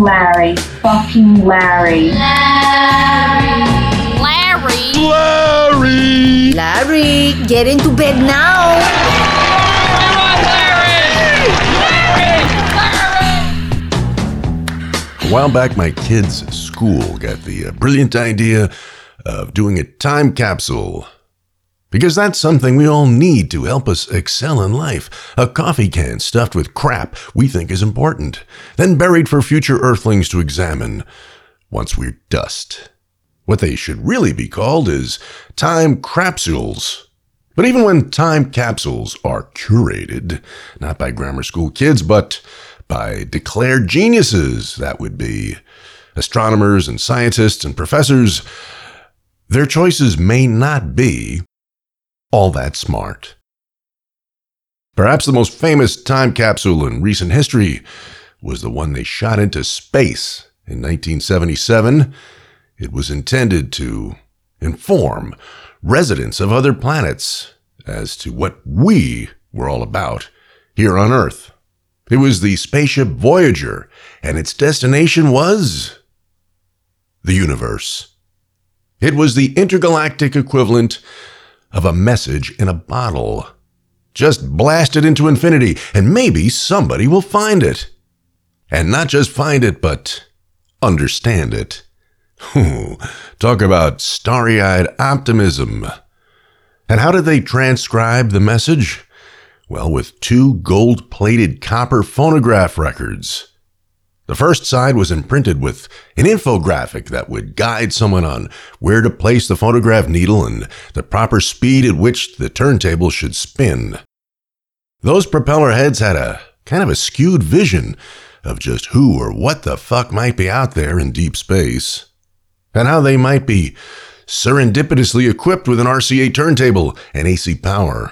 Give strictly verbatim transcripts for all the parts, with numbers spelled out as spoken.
Larry. Fucking Larry. Larry. Larry. Larry. Larry, get into bed now. A while back, my kids' school got the uh, brilliant idea of doing a time capsule. Because that's something we all need to help us excel in life. A coffee can stuffed with crap we think is important, then buried for future earthlings to examine once we're dust. What they should really be called is time crapsules. But even when time capsules are curated, not by grammar school kids, but by declared geniuses, that would be astronomers and scientists and professors, their choices may not be all that smart. Perhaps the most famous time capsule in recent history was the one they shot into space in nineteen seventy-seven. It was intended to inform residents of other planets as to what we were all about here on Earth. It was the spaceship Voyager, and its destination was the universe. It was the intergalactic equivalent of a message in a bottle. Just blast it into infinity, and maybe somebody will find it. And not just find it, but understand it. Ooh, talk about starry-eyed optimism. And how did they transcribe the message? Well, with two gold-plated copper phonograph records. The first side was imprinted with an infographic that would guide someone on where to place the phonograph needle and the proper speed at which the turntable should spin. Those propeller heads had a kind of a skewed vision of just who or what the fuck might be out there in deep space, and how they might be serendipitously equipped with an R C A turntable and A C power.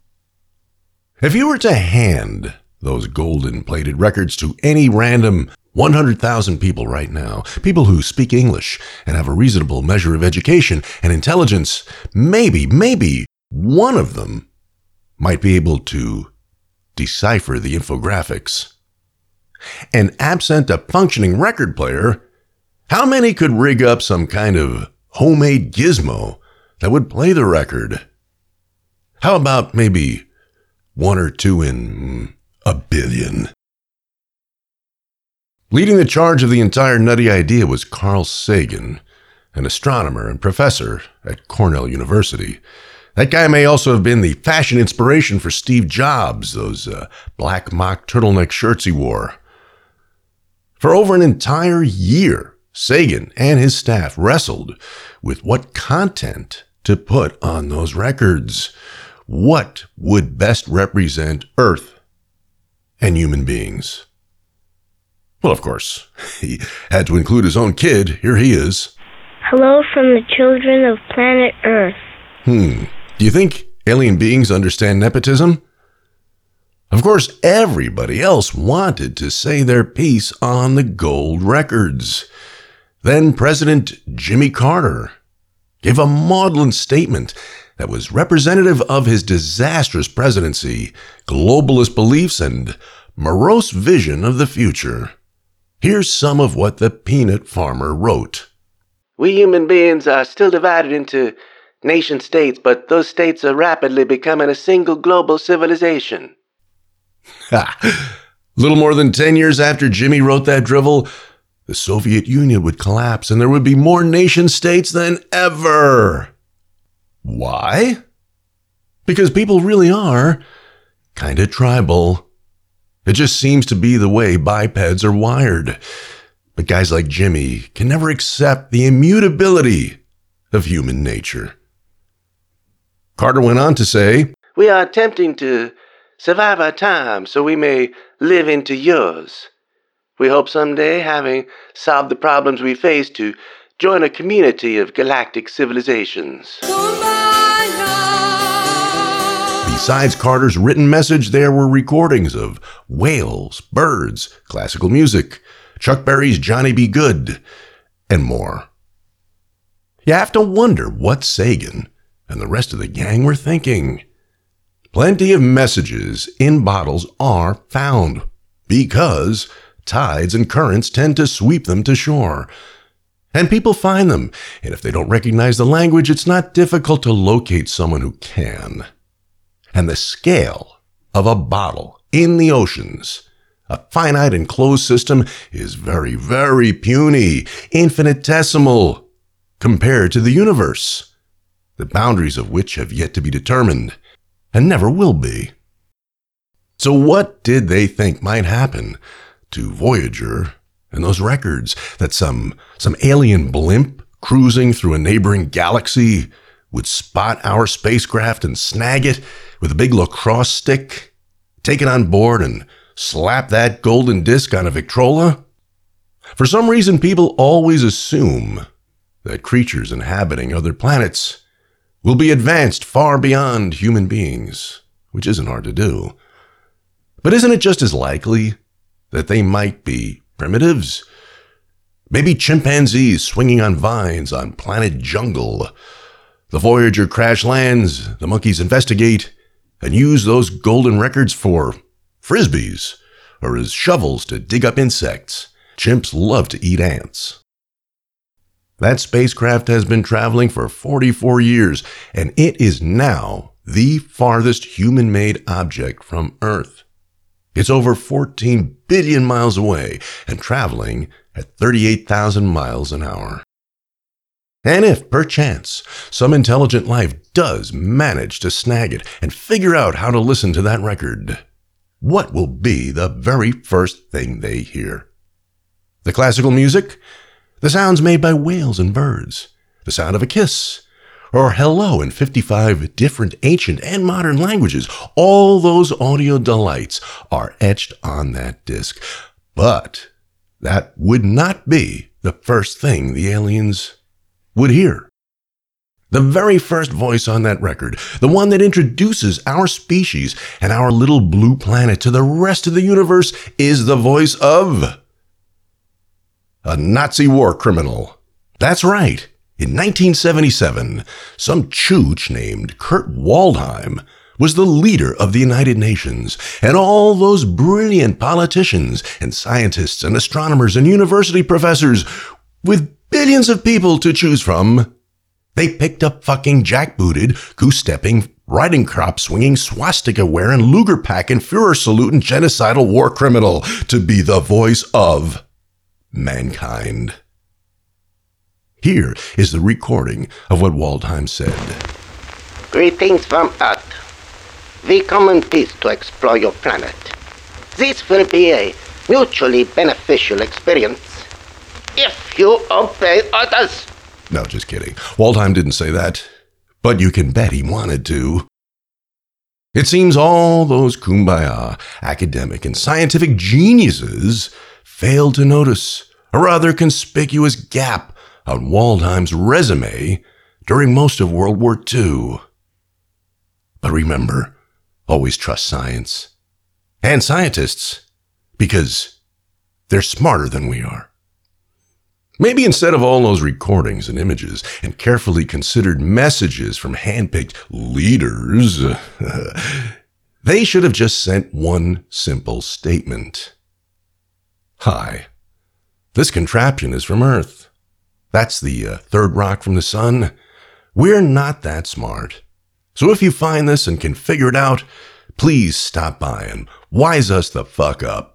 If you were to hand those golden-plated records to any random one hundred thousand people right now, people who speak English and have a reasonable measure of education and intelligence, maybe, maybe one of them might be able to decipher the infographics. And absent a functioning record player, how many could rig up some kind of homemade gizmo that would play the record? How about maybe one or two in a billion? Leading the charge of the entire nutty idea was Carl Sagan, an astronomer and professor at Cornell University. That guy may also have been the fashion inspiration for Steve Jobs, those uh, black mock turtleneck shirts he wore. For over an entire year, Sagan and his staff wrestled with what content to put on those records. What would best represent Earth and human beings? Well, of course, he had to include his own kid. Here he is. Hello from the children of planet Earth. Hmm. Do you think alien beings understand nepotism? Of course, everybody else wanted to say their piece on the gold records. Then President Jimmy Carter gave a maudlin statement that was representative of his disastrous presidency, globalist beliefs, and morose vision of the future. Here's some of what the peanut farmer wrote. We human beings are still divided into nation states, but those states are rapidly becoming a single global civilization. Ha! Little more than ten years after Jimmy wrote that drivel, the Soviet Union would collapse and there would be more nation states than ever. Why? Because people really are kind of tribal. It just seems to be the way bipeds are wired. But guys like Jimmy can never accept the immutability of human nature. Carter went on to say, We are attempting to survive our time so we may live into yours. We hope someday, having solved the problems we face, to join a community of galactic civilizations. Besides Carter's written message, there were recordings of whales, birds, classical music, Chuck Berry's Johnny B. Good, and more. You have to wonder what Sagan and the rest of the gang were thinking. Plenty of messages in bottles are found because tides and currents tend to sweep them to shore. And people find them, and if they don't recognize the language, it's not difficult to locate someone who can. And the scale of a bottle in the oceans, a finite enclosed system, is very, very puny, infinitesimal, compared to the universe, the boundaries of which have yet to be determined, and never will be. So what did they think might happen to Voyager and those records that some, some alien blimp cruising through a neighboring galaxy would spot our spacecraft and snag it with a big lacrosse stick, take it on board and slap that golden disc on a Victrola? For some reason, people always assume that creatures inhabiting other planets will be advanced far beyond human beings, which isn't hard to do. But isn't it just as likely that they might be primitives? Maybe chimpanzees swinging on vines on planet Jungle. The Voyager crash lands, the monkeys investigate, and use those golden records for frisbees, or as shovels to dig up insects. Chimps love to eat ants. That spacecraft has been traveling for forty-four years, and it is now the farthest human-made object from Earth. It's over fourteen billion miles away and traveling at thirty-eight thousand miles an hour. And if, perchance, some intelligent life does manage to snag it and figure out how to listen to that record, what will be the very first thing they hear? The classical music? The sounds made by whales and birds? The sound of a kiss? Or hello in fifty-five different ancient and modern languages? All those audio delights are etched on that disc. But that would not be the first thing the aliens would hear. The very first voice on that record, the one that introduces our species and our little blue planet to the rest of the universe, is the voice of a Nazi war criminal. That's right. In nineteen seventy-seven, some chooch named Kurt Waldheim was the leader of the United Nations, and all those brilliant politicians and scientists and astronomers and university professors, with billions of people to choose from, they picked up fucking jackbooted, goose-stepping, riding crop-swinging, swastika-wearing, Luger-packing, Führer-saluting, genocidal war criminal to be the voice of mankind. Here is the recording of what Waldheim said. Greetings from Earth. We come in peace to explore your planet. This will be a mutually beneficial experience if you obey orders. No, just kidding. Waldheim didn't say that, but you can bet he wanted to. It seems all those kumbaya academic and scientific geniuses failed to notice a rather conspicuous gap on Waldheim's resume during most of World War Two. But remember, always trust science and scientists, because they're smarter than we are. Maybe instead of all those recordings and images and carefully considered messages from handpicked leaders, they should have just sent one simple statement. Hi, this contraption is from Earth. That's the uh, third rock from the sun. We're not that smart. So if you find this and can figure it out, please stop by and wise us the fuck up.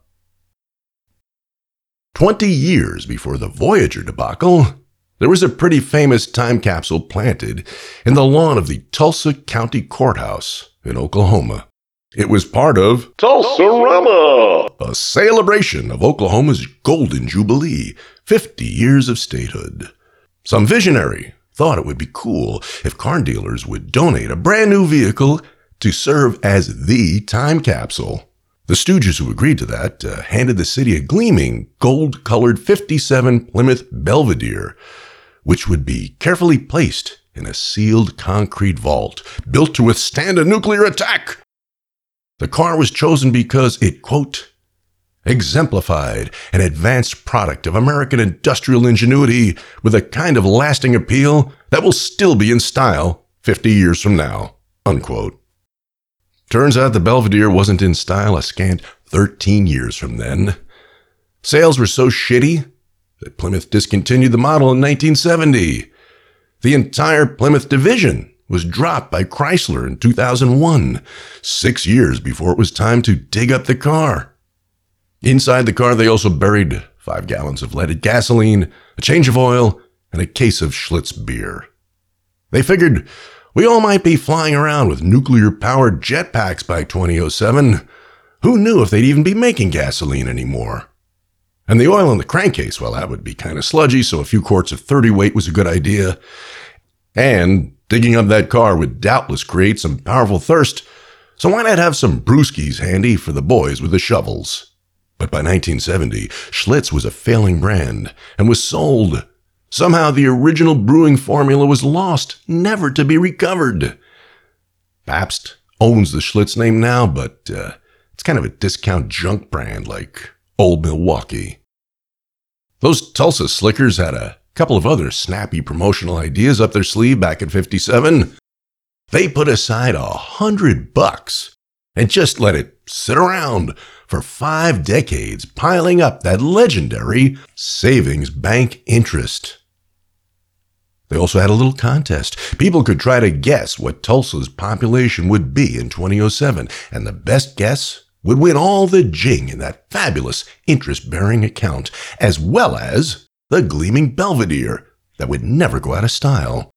Twenty years before the Voyager debacle, there was a pretty famous time capsule planted in the lawn of the Tulsa County Courthouse in Oklahoma. It was part of Tulsa-rama, a celebration of Oklahoma's Golden Jubilee, fifty years of statehood. Some visionary thought it would be cool if car dealers would donate a brand new vehicle to serve as the time capsule. The Stooges who agreed to that uh, handed the city a gleaming, gold-colored fifty-seven Plymouth Belvedere, which would be carefully placed in a sealed concrete vault built to withstand a nuclear attack. The car was chosen because it, quote, exemplified an advanced product of American industrial ingenuity with a kind of lasting appeal that will still be in style fifty years from now, unquote. Turns out the Belvedere wasn't in style a scant thirteen years from then. Sales were so shitty that Plymouth discontinued the model in nineteen seventy. The entire Plymouth division was dropped by Chrysler in two thousand one, six years before it was time to dig up the car. Inside the car, they also buried five gallons of leaded gasoline, a change of oil, and a case of Schlitz beer. They figured we all might be flying around with nuclear-powered jetpacks by twenty oh seven. Who knew if they'd even be making gasoline anymore? And the oil in the crankcase, well, that would be kind of sludgy, so a few quarts of thirty weight was a good idea. And digging up that car would doubtless create some powerful thirst, so why not have some brewskis handy for the boys with the shovels? But by nineteen seventy, Schlitz was a failing brand and was sold. Somehow the original brewing formula was lost, never to be recovered. Pabst owns the Schlitz name now, but uh, it's kind of a discount junk brand like Old Milwaukee. Those Tulsa slickers had a couple of other snappy promotional ideas up their sleeve back in fifty-seven. They put aside a hundred bucks and just let it sit around for five decades, piling up that legendary savings bank interest. They also had a little contest. People could try to guess what Tulsa's population would be in twenty oh seven, and the best guess would win all the jing in that fabulous interest-bearing account, as well as the gleaming Belvedere that would never go out of style.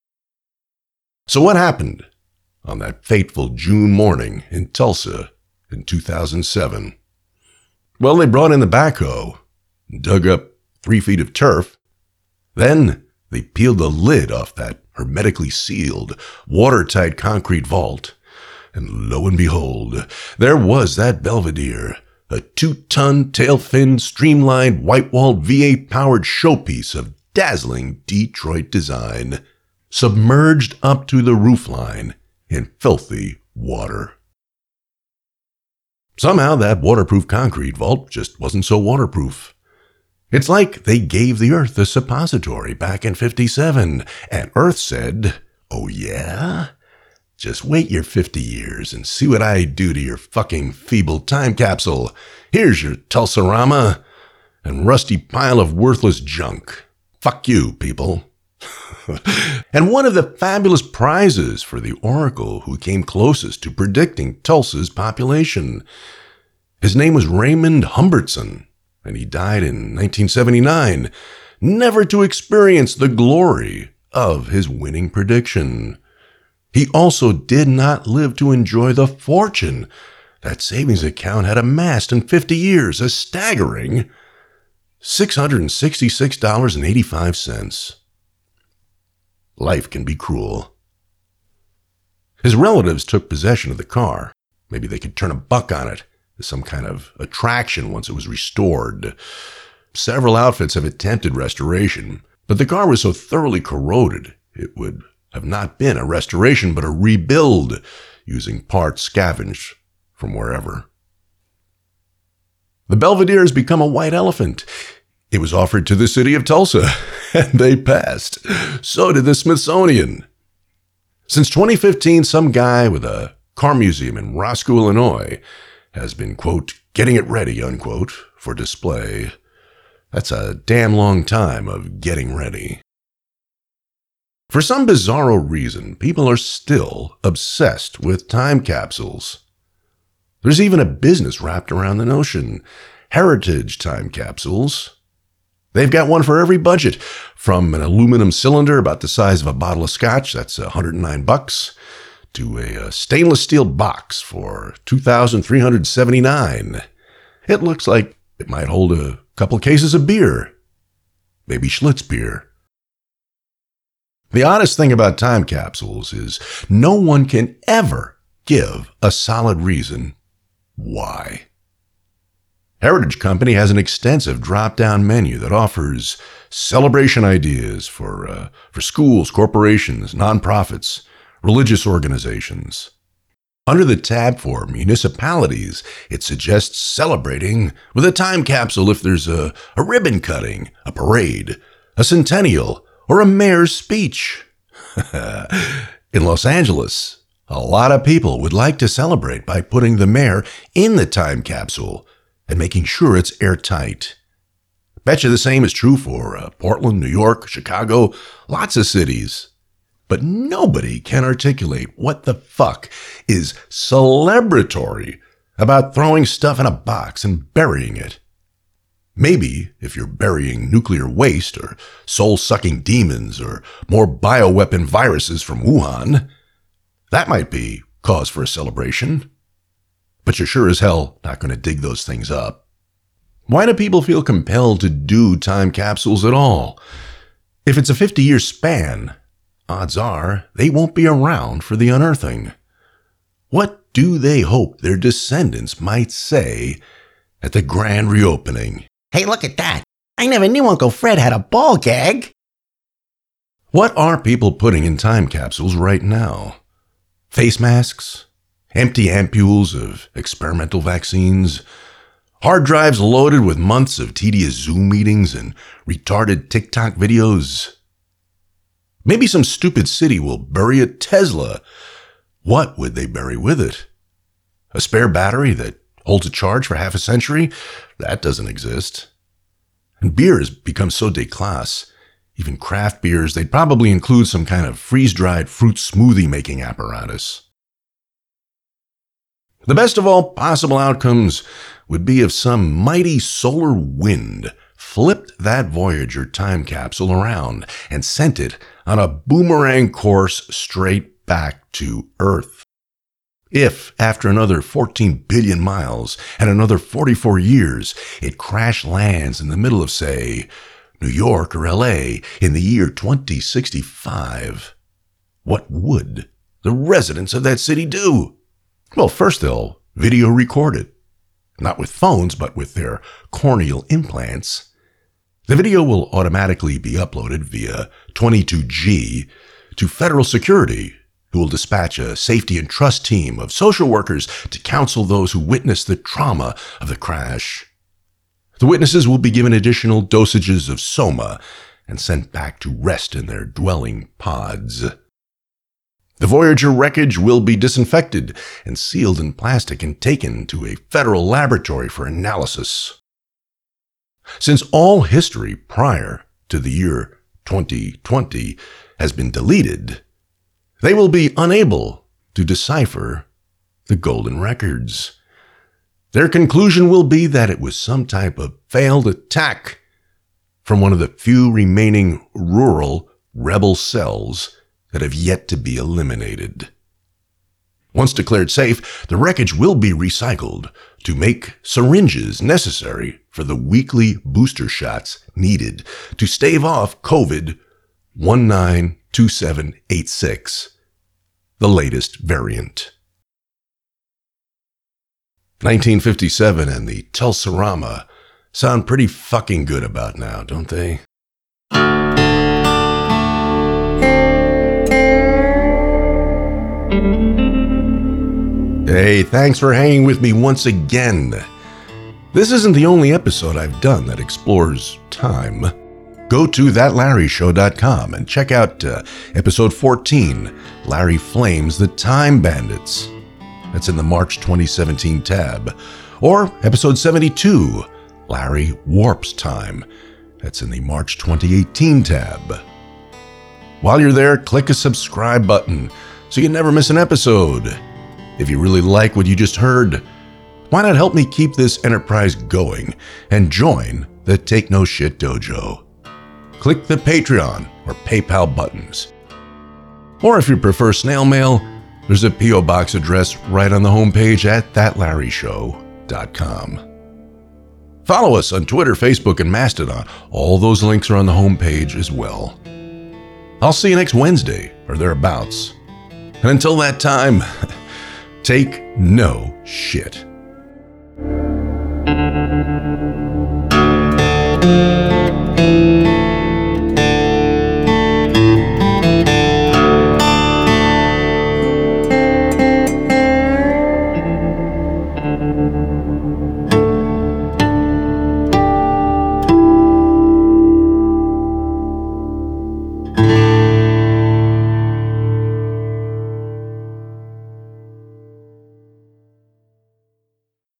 So what happened on that fateful June morning in Tulsa in two thousand seven? Well, they brought in the backhoe, dug up three feet of turf. Then they peeled the lid off that hermetically sealed, watertight concrete vault. And lo and behold, there was that Belvedere, a two-ton, tail-fin, streamlined, white-walled V eight-powered showpiece of dazzling Detroit design, submerged up to the roofline in filthy water. Somehow that waterproof concrete vault just wasn't so waterproof. It's like they gave the Earth a suppository back in fifty-seven, and Earth said, "Oh yeah? Just wait your fifty years and see what I do to your fucking feeble time capsule. Here's your Tulsa-rama and rusty pile of worthless junk. Fuck you, people." And one of the fabulous prizes for the oracle who came closest to predicting Tulsa's population. His name was Raymond Humbertson, and he died in nineteen seventy-nine, never to experience the glory of his winning prediction. He also did not live to enjoy the fortune that savings account had amassed in fifty years, a staggering six hundred sixty-six dollars and eighty-five cents. Life can be cruel. His relatives took possession of the car. Maybe they could turn a buck on it as some kind of attraction once it was restored. Several outfits have attempted restoration, but the car was so thoroughly corroded it would have not been a restoration but a rebuild using parts scavenged from wherever. The Belvedere has become a white elephant. It was offered to the city of Tulsa, and they passed. So did the Smithsonian. Since twenty fifteen, some guy with a car museum in Roscoe, Illinois, has been, quote, getting it ready, unquote, for display. That's a damn long time of getting ready. For some bizarro reason, people are still obsessed with time capsules. There's even a business wrapped around the notion. Heritage time capsules. They've got one for every budget, from an aluminum cylinder about the size of a bottle of scotch, that's one hundred nine bucks, to a, a stainless steel box for two thousand three hundred seventy-nine. It looks like it might hold a couple cases of beer. Maybe Schlitz beer. The oddest thing about time capsules is no one can ever give a solid reason why. Heritage Company has an extensive drop-down menu that offers celebration ideas for uh, for schools, corporations, nonprofits, religious organizations. Under the tab for municipalities, it suggests celebrating with a time capsule if there's a, a ribbon cutting, a parade, a centennial, or a mayor's speech. In Los Angeles, a lot of people would like to celebrate by putting the mayor in the time capsule and making sure it's airtight. Bet you the same is true for uh, Portland, New York, Chicago, lots of cities. But nobody can articulate what the fuck is celebratory about throwing stuff in a box and burying it. Maybe if you're burying nuclear waste or soul-sucking demons or more bioweapon viruses from Wuhan, that might be cause for a celebration. But you're sure as hell not going to dig those things up. Why do people feel compelled to do time capsules at all? If it's a fifty-year span, odds are they won't be around for the unearthing. What do they hope their descendants might say at the grand reopening? Hey, look at that. I never knew Uncle Fred had a ball gag. What are people putting in time capsules right now? Face masks? Empty ampules of experimental vaccines? Hard drives loaded with months of tedious Zoom meetings and retarded TikTok videos? Maybe some stupid city will bury a Tesla. What would they bury with it? A spare battery that holds a charge for half a century? That doesn't exist. And beer has become so déclasse. Even craft beers, they'd probably include some kind of freeze-dried fruit smoothie making apparatus. The best of all possible outcomes would be if some mighty solar wind flipped that Voyager time capsule around and sent it on a boomerang course straight back to Earth. If, after another fourteen billion miles and another forty-four years, it crash lands in the middle of, say, New York or L A in the year twenty sixty-five, what would the residents of that city do? Well, first they'll video record it. Not with phones, but with their corneal implants. The video will automatically be uploaded via twenty-two G to federal security, who will dispatch a safety and trust team of social workers to counsel those who witnessed the trauma of the crash. The witnesses will be given additional dosages of Soma and sent back to rest in their dwelling pods. The Voyager wreckage will be disinfected and sealed in plastic and taken to a federal laboratory for analysis. Since all history prior to the year twenty twenty has been deleted, they will be unable to decipher the golden records. Their conclusion will be that it was some type of failed attack from one of the few remaining rural rebel cells that have yet to be eliminated. Once declared safe, the wreckage will be recycled to make syringes necessary for the weekly booster shots needed to stave off COVID nineteen twenty-seven eighty-six, the latest variant. nineteen fifty-seven and the Tulsarama sound pretty fucking good about now, don't they? Hey, thanks for hanging with me once again. This isn't the only episode I've done that explores time. Go to that larry show dot com and check out uh, episode fourteen, Larry Flames the Time Bandits. That's in the March twenty seventeen tab. Or episode seventy-two, Larry Warps Time. That's in the March twenty eighteen tab. While you're there, click a subscribe button so you never miss an episode. If you really like what you just heard, why not help me keep this enterprise going and join the Take No Shit Dojo? Click the Patreon or PayPal buttons. Or if you prefer snail mail, there's a P O box address right on the homepage at that larry show dot com. Follow us on Twitter, Facebook, and Mastodon. All those links are on the homepage as well. I'll see you next Wednesday or thereabouts. And until that time, take no shit.